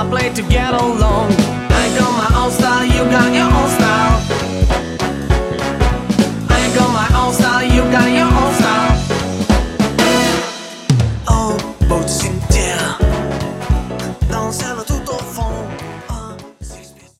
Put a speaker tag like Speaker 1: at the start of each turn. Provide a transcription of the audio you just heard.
Speaker 1: play to get along. I got my own style, you got your